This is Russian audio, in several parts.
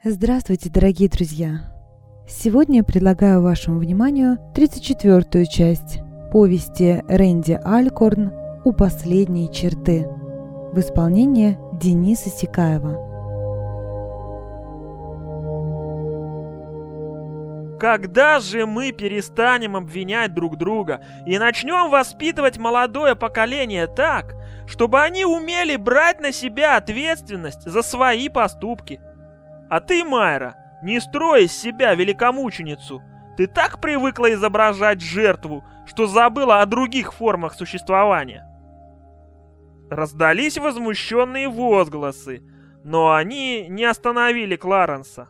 Здравствуйте, дорогие друзья! Сегодня я предлагаю вашему вниманию 34-ю часть повести Рэнди Алькорн «У последней черты» в исполнении Дениса Сикаева. Когда же мы перестанем обвинять друг друга и начнем воспитывать молодое поколение так, чтобы они умели брать на себя ответственность за свои поступки? А ты, Майра, не строй из себя великомученицу. Ты так привыкла изображать жертву, что забыла о других формах существования. Раздались возмущенные возгласы, но они не остановили Кларенса.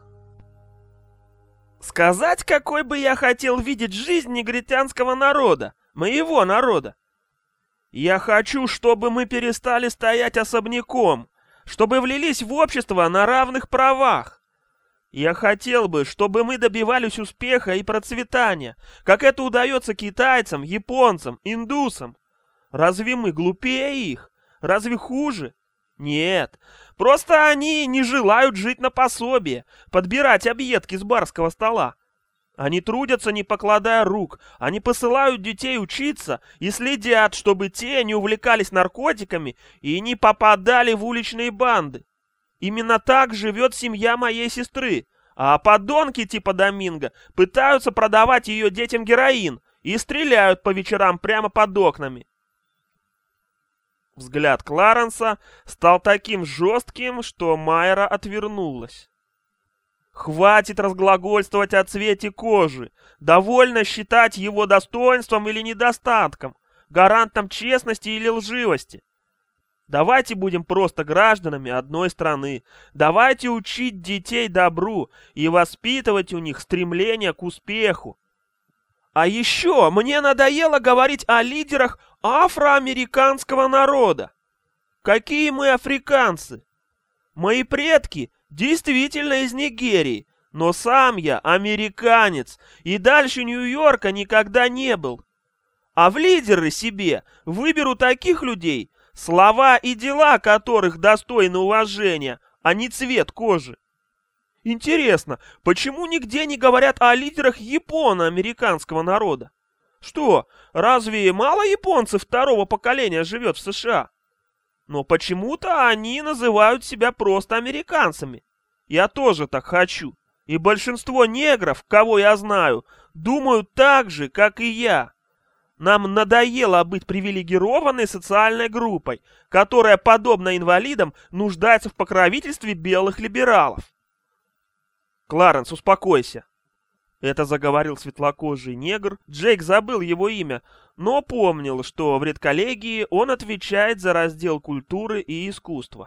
Сказать, какой бы я хотел видеть жизнь негритянского народа, моего народа. Я хочу, чтобы мы перестали стоять особняком, чтобы влились в общество на равных правах. Я хотел бы, чтобы мы добивались успеха и процветания, как это удается китайцам, японцам, индусам. Разве мы глупее их? Разве хуже? Нет, просто они не желают жить на пособие, подбирать объедки с барского стола. Они трудятся, не покладая рук, они посылают детей учиться и следят, чтобы те не увлекались наркотиками и не попадали в уличные банды. Именно так живет семья моей сестры, а подонки типа Доминго пытаются продавать ее детям героин и стреляют по вечерам прямо под окнами. Взгляд Кларенса стал таким жестким, что Майра отвернулась. Хватит разглагольствовать о цвете кожи. Довольно считать его достоинством или недостатком, гарантом честности или лживости. Давайте будем просто гражданами одной страны. Давайте учить детей добру и воспитывать у них стремление к успеху. А еще мне надоело говорить о лидерах афроамериканского народа. Какие мы африканцы? Мои предки действительно из Нигерии, но сам я американец и дальше Нью-Йорка никогда не был. А в лидеры себе выберу таких людей, слова и дела которых достойны уважения, а не цвет кожи. Интересно, почему нигде не говорят о лидерах японо-американского народа? Что, разве мало японцев второго поколения живет в США? Но почему-то они называют себя просто американцами. Я тоже так хочу. И большинство негров, кого я знаю, думают так же, как и я. Нам надоело быть привилегированной социальной группой, которая, подобно инвалидам, нуждается в покровительстве белых либералов. Кларенс, успокойся. Это заговорил светлокожий негр. Джейк забыл его имя, но помнил, что в редколлегии он отвечает за раздел культуры и искусства.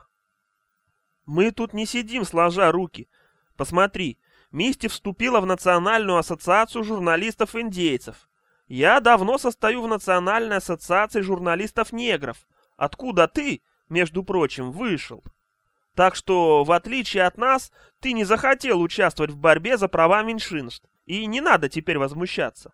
Мы тут не сидим сложа руки. Посмотри, Мисти вступила в Национальную ассоциацию журналистов-индейцев. Я давно состою в Национальной ассоциации журналистов-негров, откуда ты, между прочим, вышел. Так что, в отличие от нас, ты не захотел участвовать в борьбе за права меньшинств, и не надо теперь возмущаться.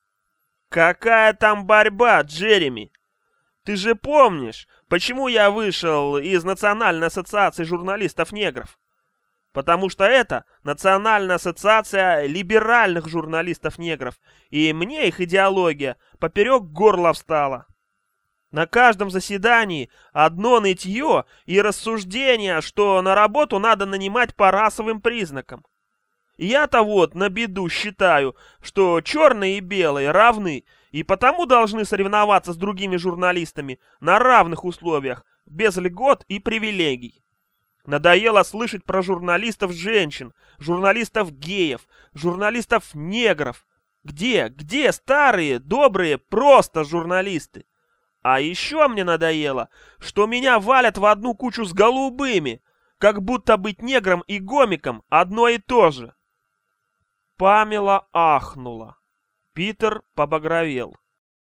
Какая там борьба, Джереми? Ты же помнишь, почему я вышел из Национальной ассоциации журналистов-негров? Потому что это Национальная ассоциация либеральных журналистов-негров, и мне их идеология поперек горла встала. На каждом заседании одно нытье и рассуждение, что на работу надо нанимать по расовым признакам. Я-то вот на беду считаю, что черные и белые равны, и потому должны соревноваться с другими журналистами на равных условиях, без льгот и привилегий. Надоело слышать про журналистов-женщин, журналистов-геев, журналистов-негров. Где старые, добрые, просто журналисты? А еще мне надоело, что меня валят в одну кучу с голубыми, как будто быть негром и гомиком одно и то же. Памела ахнула. Питер побагровел.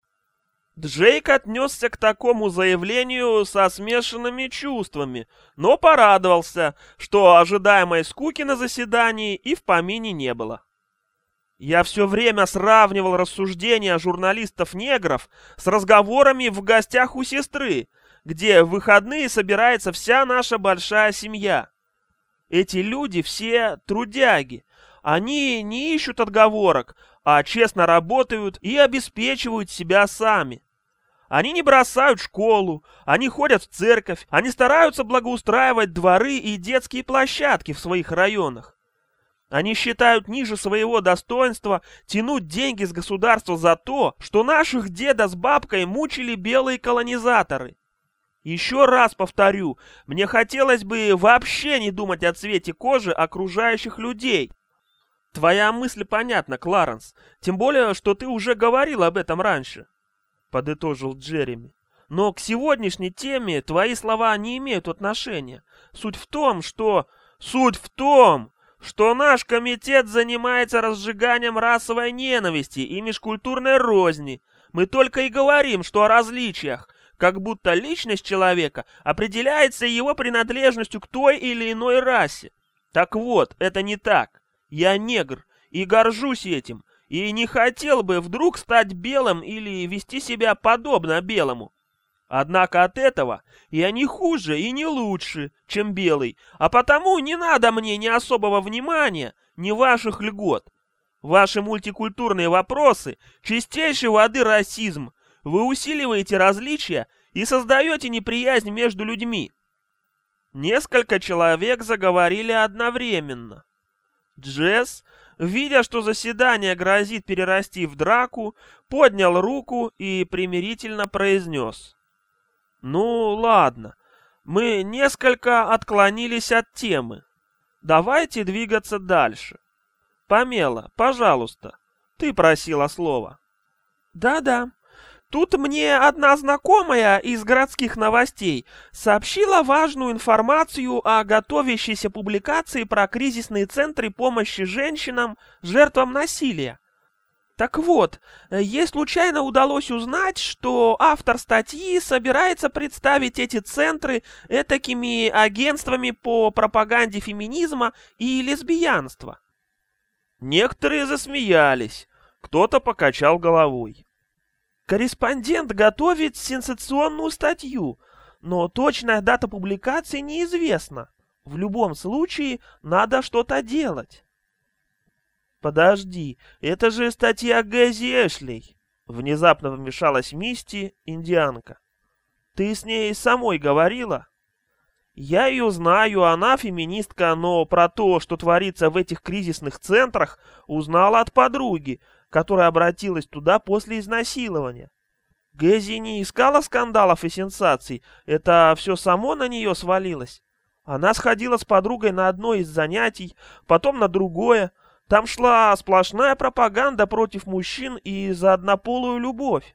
Джейк отнесся к такому заявлению со смешанными чувствами, но порадовался, что ожидаемой скуки на заседании и в помине не было. Я все время сравнивал рассуждения журналистов-негров с разговорами в гостях у сестры, где в выходные собирается вся наша большая семья. Эти люди все трудяги. Они не ищут отговорок, а честно работают и обеспечивают себя сами. Они не бросают школу, они ходят в церковь, они стараются благоустраивать дворы и детские площадки в своих районах. Они считают ниже своего достоинства тянуть деньги с государства за то, что наших деда с бабкой мучили белые колонизаторы. Еще раз повторю, мне хотелось бы вообще не думать о цвете кожи окружающих людей. Твоя мысль понятна, Кларенс, тем более, что ты уже говорил об этом раньше, подытожил Джереми. Но к сегодняшней теме твои слова не имеют отношения. Суть в том, что наш комитет занимается разжиганием расовой ненависти и межкультурной розни. Мы только и говорим, что о различиях, как будто личность человека определяется его принадлежностью к той или иной расе. Так вот, это не так. Я негр и горжусь этим, и не хотел бы вдруг стать белым или вести себя подобно белому. Однако от этого я не хуже и не лучше, чем белый, а потому не надо мне ни особого внимания, ни ваших льгот. Ваши мультикультурные вопросы — чистейшей воды расизм. Вы усиливаете различия и создаете неприязнь между людьми. Несколько человек заговорили одновременно. Джесс, видя, что заседание грозит перерасти в драку, поднял руку и примирительно произнес: «Ну, ладно, мы несколько отклонились от темы. Давайте двигаться дальше. Памела, пожалуйста, ты просила слова». «Да-да. Тут мне одна знакомая из городских новостей сообщила важную информацию о готовящейся публикации про кризисные центры помощи женщинам, жертвам насилия. Так вот, ей случайно удалось узнать, что автор статьи собирается представить эти центры этакими агентствами по пропаганде феминизма и лесбиянства». Некоторые засмеялись, кто-то покачал головой. «Корреспондент готовит сенсационную статью, но точная дата публикации неизвестна. В любом случае, надо что-то делать». «Подожди, это же статья Гэзи Эшли», — внезапно вмешалась Мисти, индианка. «Ты с ней самой говорила?» «Я ее знаю, она феминистка, но про то, что творится в этих кризисных центрах, узнала от подруги, которая обратилась туда после изнасилования. Гэзи не искала скандалов и сенсаций, это все само на нее свалилось. Она сходила с подругой на одно из занятий, потом на другое. Там шла сплошная пропаганда против мужчин и за однополую любовь».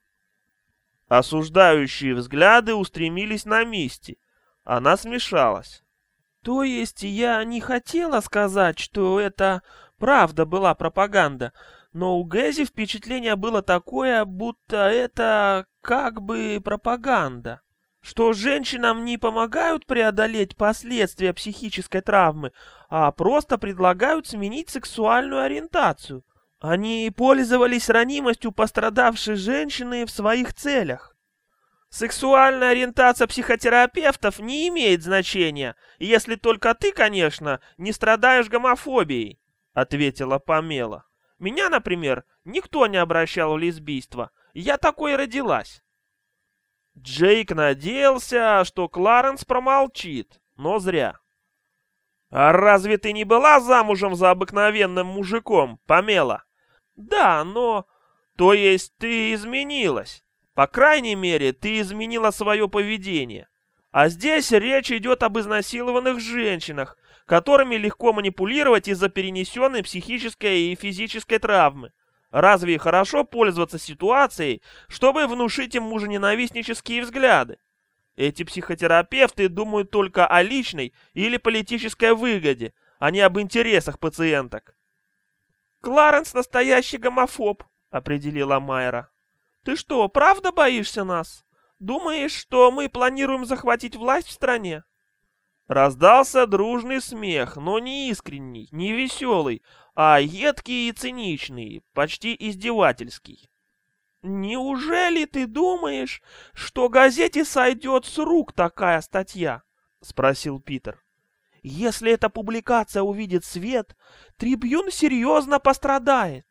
Осуждающие взгляды устремились на Мисти. Она смешалась. «То есть я не хотела сказать, что это правда была пропаганда, но у Гэзи впечатление было такое, будто это как бы пропаганда. Что женщинам не помогают преодолеть последствия психической травмы, а просто предлагают сменить сексуальную ориентацию. Они пользовались ранимостью пострадавшей женщины в своих целях. Сексуальная ориентация психотерапевтов не имеет значения, если только ты, конечно, не страдаешь гомофобией», — ответила Памела. «Меня, например, никто не обращал в лесбийство. Я такой родилась». Джейк надеялся, что Кларенс промолчит, но зря. «А разве ты не была замужем за обыкновенным мужиком, Памела?» «Да, но...» «То есть ты изменилась? По крайней мере, ты изменила свое поведение. А здесь речь идет об изнасилованных женщинах, которыми легко манипулировать из-за перенесенной психической и физической травмы. Разве хорошо пользоваться ситуацией, чтобы внушить им мужененавистнические взгляды? Эти психотерапевты думают только о личной или политической выгоде, а не об интересах пациенток». «Кларенс настоящий гомофоб», — определила Майра. «Ты что, правда боишься нас? Думаешь, что мы планируем захватить власть в стране?» Раздался дружный смех, но не искренний, не веселый, а едкий и циничный, почти издевательский. «Неужели ты думаешь, что газете сойдет с рук такая статья?» — спросил Питер. Если эта публикация увидит свет, Трибьюн серьезно пострадает.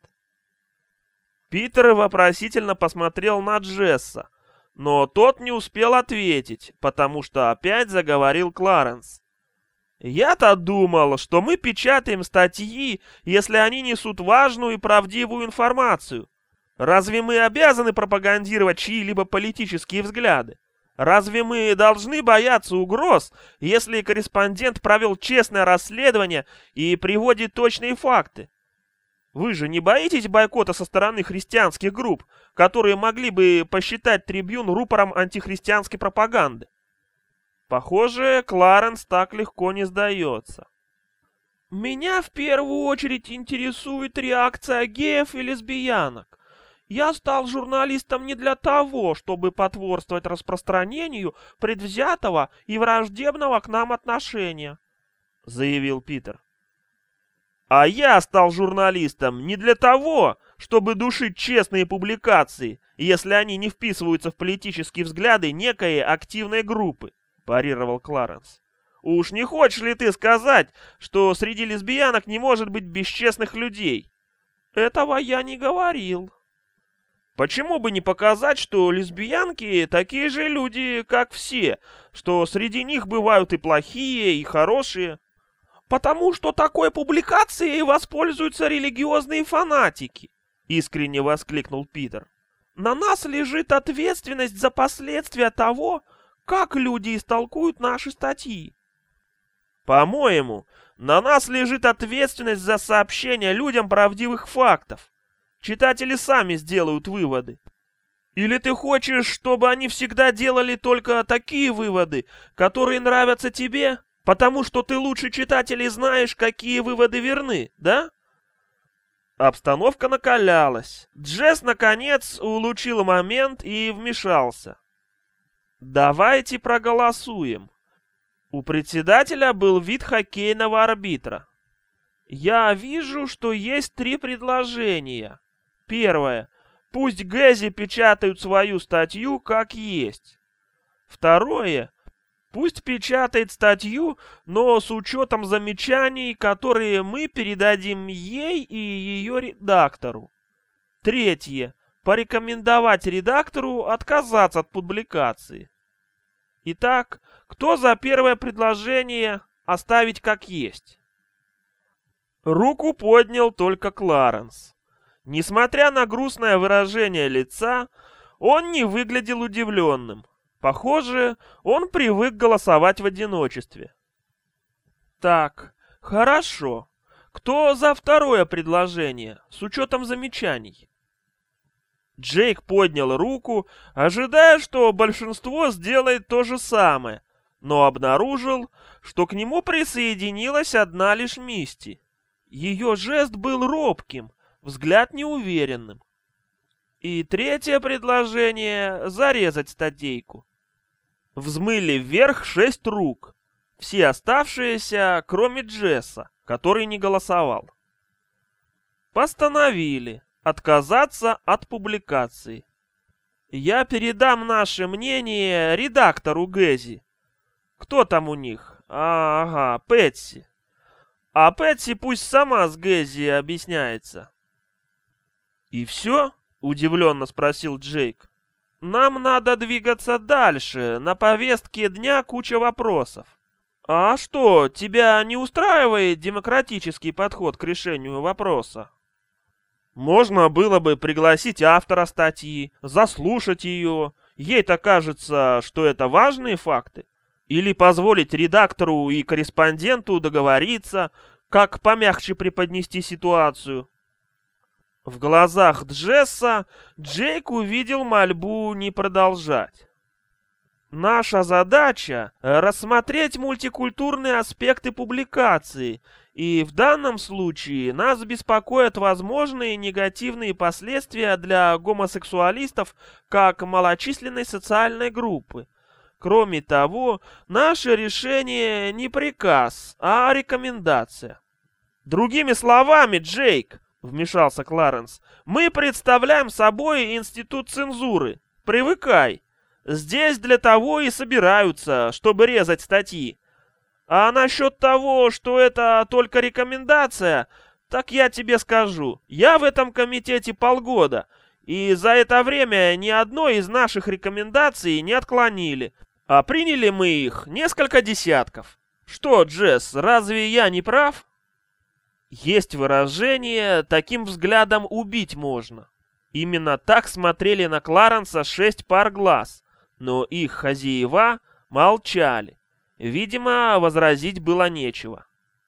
Питер вопросительно посмотрел на Джесса, но тот не успел ответить, потому что опять заговорил Кларенс. «Я-то думал, что мы печатаем статьи, если они несут важную и правдивую информацию. Разве мы обязаны пропагандировать чьи-либо политические взгляды? Разве мы должны бояться угроз, если корреспондент провел честное расследование и приводит точные факты? Вы же не боитесь бойкота со стороны христианских групп, которые могли бы посчитать Трибьюн рупором антихристианской пропаганды?» Похоже, Кларенс так легко не сдается. «Меня в первую очередь интересует реакция геев и лесбиянок. Я стал журналистом не для того, чтобы потворствовать распространению предвзятого и враждебного к нам отношения», — заявил Питер. «А я стал журналистом не для того, чтобы душить честные публикации, если они не вписываются в политические взгляды некой активной группы», — парировал Кларенс. «Уж не хочешь ли ты сказать, что среди лесбиянок не может быть бесчестных людей?» «Этого я не говорил». «Почему бы не показать, что лесбиянки такие же люди, как все, что среди них бывают и плохие, и хорошие?» «Потому что такой публикацией воспользуются религиозные фанатики», — искренне воскликнул Питер. «На нас лежит ответственность за последствия того, как люди истолкуют наши статьи». «По-моему, на нас лежит ответственность за сообщение людям правдивых фактов. Читатели сами сделают выводы. Или ты хочешь, чтобы они всегда делали только такие выводы, которые нравятся тебе, потому что ты лучше читателей знаешь, какие выводы верны, да?» Обстановка накалялась. Джесс, наконец, улучил момент и вмешался. «Давайте проголосуем». У председателя был вид хоккейного арбитра. «Я вижу, что есть 3 предложения. Первое. Пусть Гэзи печатают свою статью как есть. Второе. Пусть печатает статью, но с учетом замечаний, которые мы передадим ей и ее редактору. Третье. Порекомендовать редактору отказаться от публикации. Итак, кто за первое предложение оставить как есть?» Руку поднял только Кларенс. Несмотря на грустное выражение лица, он не выглядел удивленным. Похоже, он привык голосовать в одиночестве. «Так, хорошо. Кто за второе предложение, с учетом замечаний?» Джейк поднял руку, ожидая, что большинство сделает то же самое, но обнаружил, что к нему присоединилась одна лишь Мисти. Ее жест был робким, взгляд неуверенным. И третье предложение — зарезать статейку. Взмыли вверх 6 рук, все оставшиеся, кроме Джесса, который не голосовал. Постановили отказаться от публикации. Я передам наше мнение редактору Гэзи. Кто там у них? Ага, Пэтси. А Пэтси пусть сама с Гэзи объясняется. «И все?» — удивленно спросил Джейк. «Нам надо двигаться дальше, на повестке дня куча вопросов. А что, тебя не устраивает демократический подход к решению вопроса?» «Можно было бы пригласить автора статьи, заслушать ее. Ей-то кажется, что это важные факты. Или позволить редактору и корреспонденту договориться, как помягче преподнести ситуацию». В глазах Джесса Джейк увидел мольбу не продолжать. «Наша задача — рассмотреть мультикультурные аспекты публикации, и в данном случае нас беспокоят возможные негативные последствия для гомосексуалистов как малочисленной социальной группы. Кроме того, наше решение не приказ, а рекомендация». «Другими словами, Джейк», — вмешался Кларенс, — «мы представляем собой институт цензуры. Привыкай. Здесь для того и собираются, чтобы резать статьи. А насчет того, что это только рекомендация, так я тебе скажу. Я в этом комитете полгода, и за это время ни одной из наших рекомендаций не отклонили, а приняли мы их несколько десятков. Что, Джесс, разве я не прав? Есть выражение «таким взглядом убить можно». Именно так смотрели на Кларенса 6 пар глаз, но их хозяева молчали. Видимо, возразить было нечего.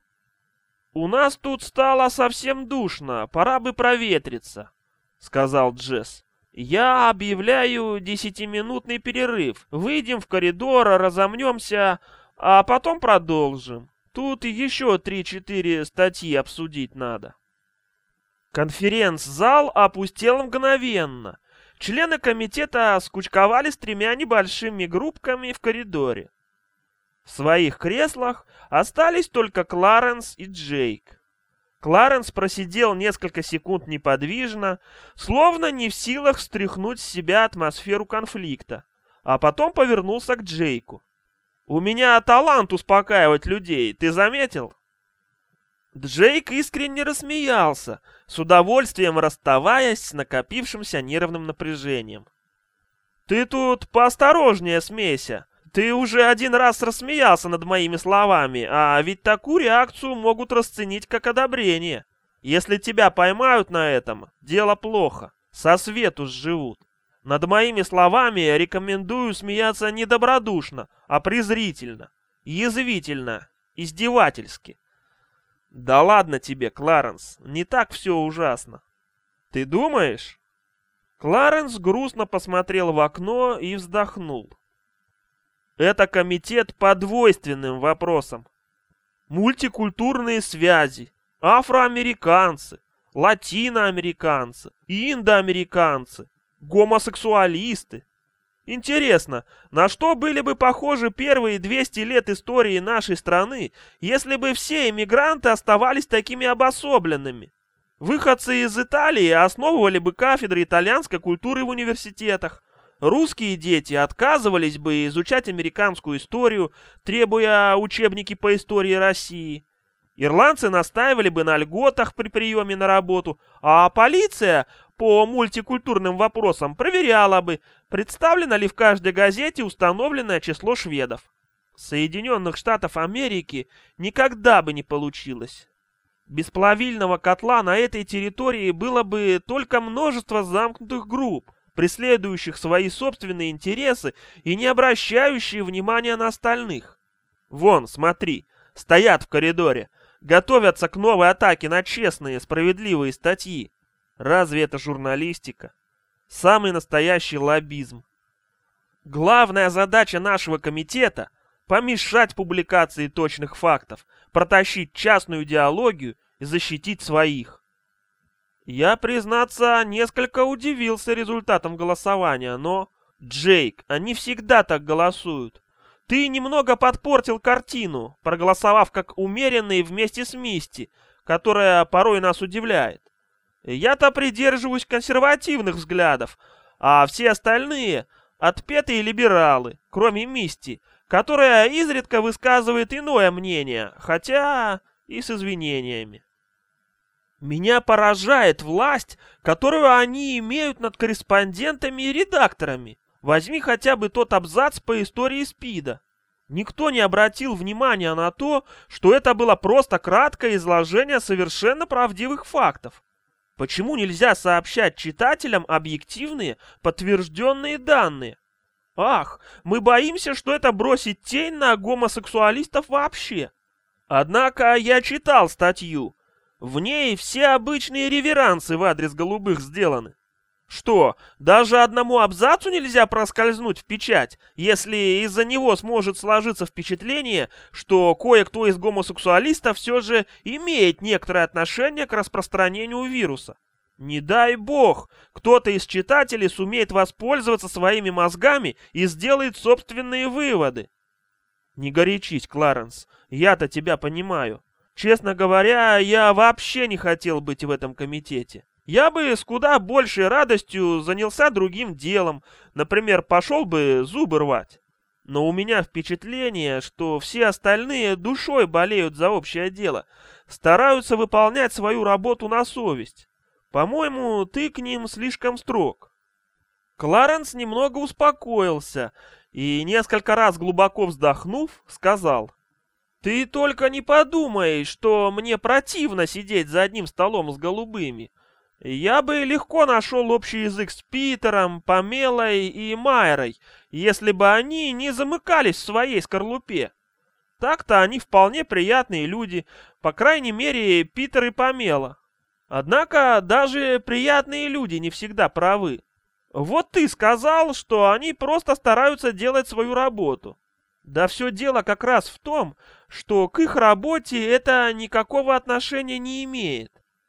«У нас тут стало совсем душно, пора бы проветриться», — сказал Джесс. «Я объявляю 10-минутный перерыв. Выйдем в коридор, разомнемся, а потом продолжим. Тут еще 3-4 статьи обсудить надо». Конференц-зал опустел мгновенно. Члены комитета скучковались 3 небольшими группками в коридоре. В своих креслах остались только Кларенс и Джейк. Кларенс просидел несколько секунд неподвижно, словно не в силах стряхнуть с себя атмосферу конфликта, а потом повернулся к Джейку. «У меня талант успокаивать людей, ты заметил?» Джейк искренне рассмеялся, с удовольствием расставаясь с накопившимся нервным напряжением. «Ты тут поосторожнее смейся. Ты уже 1 раз рассмеялся над моими словами, а ведь такую реакцию могут расценить как одобрение. Если тебя поймают на этом, дело плохо, со свету сживут. Над моими словами рекомендую смеяться не добродушно, а презрительно, язвительно, издевательски. Да ладно тебе, Кларенс, не так все ужасно. Ты думаешь?» Кларенс грустно посмотрел в окно и вздохнул. «Это комитет по двойственным вопросам. Мультикультурные связи, афроамериканцы, латиноамериканцы, индоамериканцы, гомосексуалисты. Интересно, на что были бы похожи первые 200 лет истории нашей страны, если бы все иммигранты оставались такими обособленными? Выходцы из Италии основывали бы кафедры итальянской культуры в университетах. Русские дети отказывались бы изучать американскую историю, требуя учебники по истории России. Ирландцы настаивали бы на льготах при приеме на работу, а полиция по мультикультурным вопросам проверяла бы, представлено ли в каждой газете установленное число шведов. Соединенных Штатов Америки никогда бы не получилось. Без плавильного котла на этой территории было бы только множество замкнутых групп, преследующих свои собственные интересы и не обращающие внимания на остальных. Вон, смотри, стоят в коридоре, готовятся к новой атаке на честные, справедливые статьи. Разве это журналистика? Самый настоящий лоббизм. Главная задача нашего комитета — помешать публикации точных фактов, протащить частную идеологию и защитить своих. Я, признаться, несколько удивился результатом голосования, но... Джейк, они всегда так голосуют. Ты немного подпортил картину, проголосовав как умеренный вместе с Мисти, которая порой нас удивляет. Я-то придерживаюсь консервативных взглядов, а все остальные — отпетые либералы, кроме Мисти, которая изредка высказывает иное мнение, хотя и с извинениями. Меня поражает власть, которую они имеют над корреспондентами и редакторами. Возьми хотя бы тот абзац по истории СПИДа. Никто не обратил внимания на то, что это было просто краткое изложение совершенно правдивых фактов. Почему нельзя сообщать читателям объективные, подтвержденные данные? Ах, мы боимся, что это бросит тень на гомосексуалистов вообще. Однако я читал статью. В ней все обычные реверансы в адрес голубых сделаны. Что, даже одному абзацу нельзя проскользнуть в печать, если из-за него сможет сложиться впечатление, что кое-кто из гомосексуалистов все же имеет некоторое отношение к распространению вируса? Не дай бог, кто-то из читателей сумеет воспользоваться своими мозгами и сделает собственные выводы. Не горячись, Кларенс, я-то тебя понимаю. Честно говоря, я вообще не хотел быть в этом комитете. Я бы с куда большей радостью занялся другим делом, например, пошел бы зубы рвать. Но у меня впечатление, что все остальные душой болеют за общее дело, стараются выполнять свою работу на совесть. По-моему, ты к ним слишком строг». Кларенс немного успокоился и, несколько раз глубоко вздохнув, сказал: «Ты только не подумай, что мне противно сидеть за одним столом с голубыми. Я бы легко нашел общий язык с Питером, Памелой и Майрой, если бы они не замыкались в своей скорлупе. Так-то они вполне приятные люди, по крайней мере, Питер и Памела. Однако даже приятные люди не всегда правы. Вот ты сказал, что они просто стараются делать свою работу. Да все дело как раз в том, что к их работе это никакого отношения не имеет.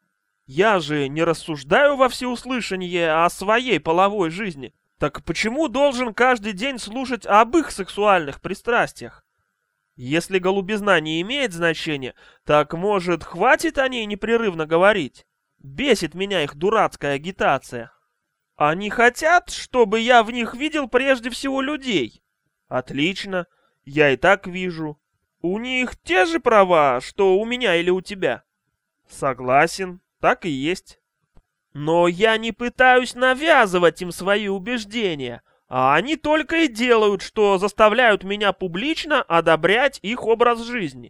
Я же не рассуждаю во всеуслышание о своей половой жизни. Так почему должен каждый день слушать об их сексуальных пристрастиях? Если голубизна не имеет значения, так, может, хватит о ней непрерывно говорить? Бесит меня их дурацкая агитация. Они хотят, чтобы я в них видел прежде всего людей. Отлично, я и так вижу. У них те же права, что у меня или у тебя? Согласен, так и есть. Но я не пытаюсь навязывать им свои убеждения, а они только и делают, что заставляют меня публично одобрять их образ жизни.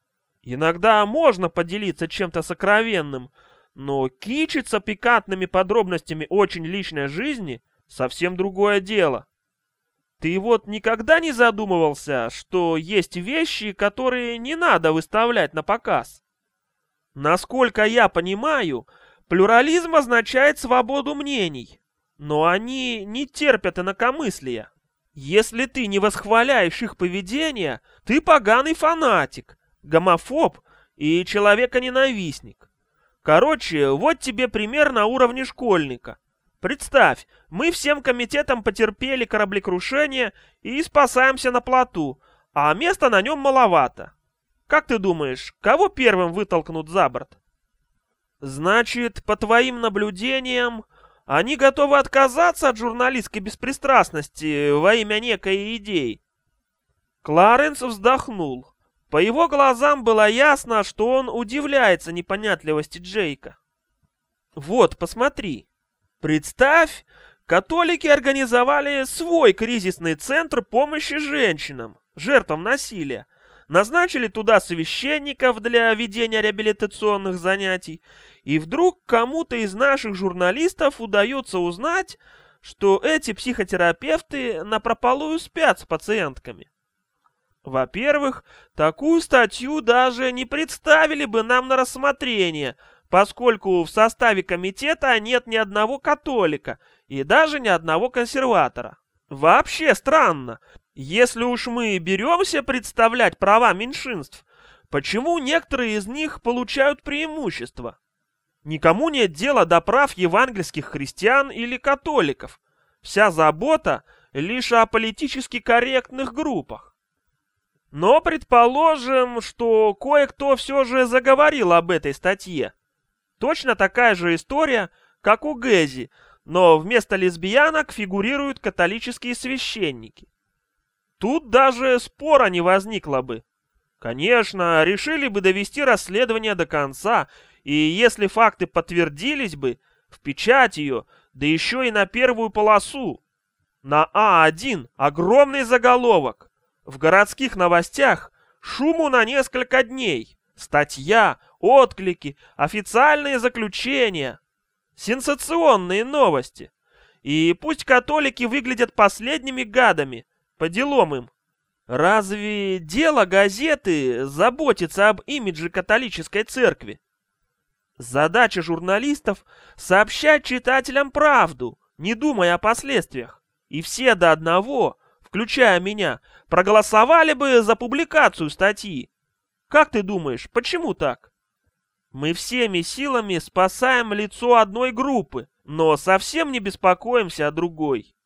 Иногда можно поделиться чем-то сокровенным, но кичиться пикантными подробностями очень личной жизни — совсем другое дело. Ты вот никогда не задумывался, что есть вещи, которые не надо выставлять на показ? Насколько я понимаю, плюрализм означает свободу мнений, но они не терпят инакомыслия. Если ты не восхваляешь их поведение, ты поганый фанатик, гомофоб и человеконенавистник. Короче, вот тебе пример на уровне школьника. Представь, мы всем комитетом потерпели кораблекрушение и спасаемся на плоту, а места на нем маловато. Как ты думаешь, кого первым вытолкнут за борт? Значит, по твоим наблюдениям, они готовы отказаться от журналистской беспристрастности во имя некой идеи. Кларенс вздохнул. По его глазам было ясно, что он удивляется непонятливости Джейка. Вот, посмотри. Представь, католики организовали свой кризисный центр помощи женщинам, жертвам насилия. Назначили туда священников для ведения реабилитационных занятий, и вдруг кому-то из наших журналистов удается узнать, что эти психотерапевты напропалую спят с пациентками. Во-первых, такую статью даже не представили бы нам на рассмотрение, поскольку в составе комитета нет ни одного католика и даже ни одного консерватора. Вообще странно. Если уж мы беремся представлять права меньшинств, почему некоторые из них получают преимущество? Никому нет дела до прав евангельских христиан или католиков. Вся забота лишь о политически корректных группах. Но предположим, что кое-кто все же заговорил об этой статье. Точно такая же история, как у Гэзи, но вместо лесбиянок фигурируют католические священники. Тут даже спора не возникло бы. Конечно, решили бы довести расследование до конца, и если факты подтвердились бы, в печать ее, да еще и на первую полосу. На А1 огромный заголовок. В городских новостях шуму на несколько дней. Статья, отклики, официальные заключения. Сенсационные новости. И пусть католики выглядят последними гадами, по делам им. Разве дело газеты заботиться об имидже католической церкви? Задача журналистов — сообщать читателям правду, не думая о последствиях. И все до одного, включая меня, проголосовали бы за публикацию статьи. Как ты думаешь, почему так? Мы всеми силами спасаем лицо одной группы, но совсем не беспокоимся о другой.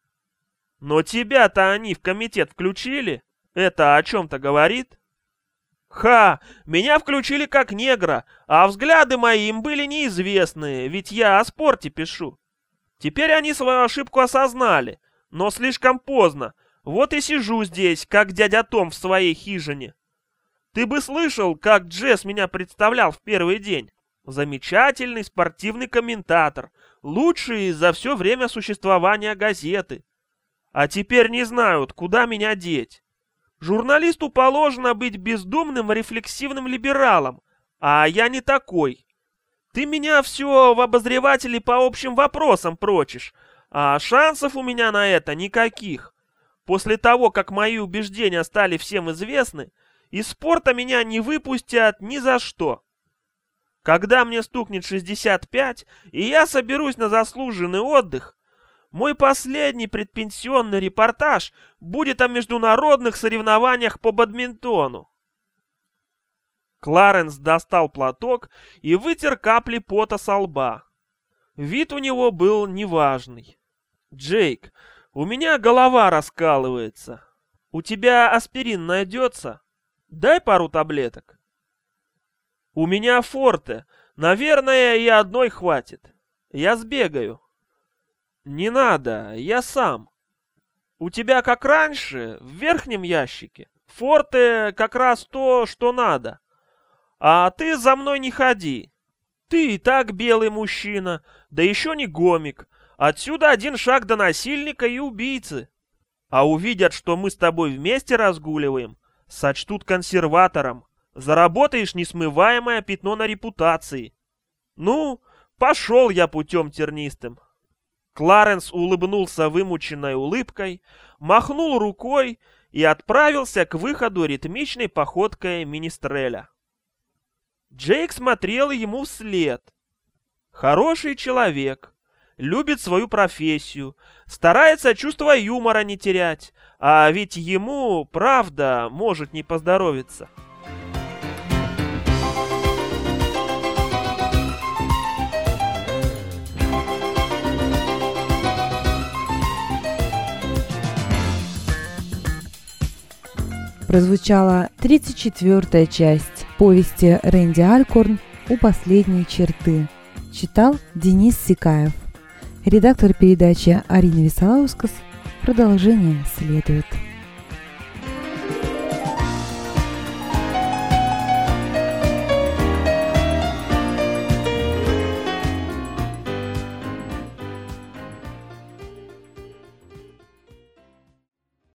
Но тебя-то они в комитет включили? Это о чем-то говорит? Ха! Меня включили как негра, а взгляды мои им были неизвестны, ведь я о спорте пишу. Теперь они свою ошибку осознали, но слишком поздно. Вот и сижу здесь, как дядя Том в своей хижине. Ты бы слышал, как Джесс меня представлял в первый день. Замечательный спортивный комментатор, лучший за все время существования газеты. А теперь не знают, куда меня деть. Журналисту положено быть бездумным рефлексивным либералом, а я не такой. Ты меня все в обозреватели по общим вопросам прочишь, а шансов у меня на это никаких. После того, как мои убеждения стали всем известны, из спорта меня не выпустят ни за что. Когда мне стукнет 65, и я соберусь на заслуженный отдых, мой последний предпенсионный репортаж будет о международных соревнованиях по бадминтону. Кларенс достал платок и вытер капли пота со лба. Вид у него был неважный. «Джейк, у меня голова раскалывается. У тебя аспирин найдется? Дай пару таблеток». «У меня форте. Наверное, и одной хватит. Я сбегаю». «Не надо, я сам. У тебя как раньше, в верхнем ящике. Форте как раз то, что надо. А ты за мной не ходи. Ты и так белый мужчина, да еще не гомик. Отсюда один шаг до насильника и убийцы. А увидят, что мы с тобой вместе разгуливаем, сочтут консерватором. Заработаешь несмываемое пятно на репутации. Ну, пошел я путем тернистым». Кларенс улыбнулся вымученной улыбкой, махнул рукой и отправился к выходу ритмичной походкой министреля. Джейк смотрел ему вслед. Хороший человек, любит свою профессию, старается чувство юмора не терять, а ведь ему, правда, может не поздоровиться. Прозвучала 34-я часть повести Рэнди Алькорн «У последней черты». Читал Денис Сикаев. Редактор передачи Арина Висолаускас. Продолжение следует.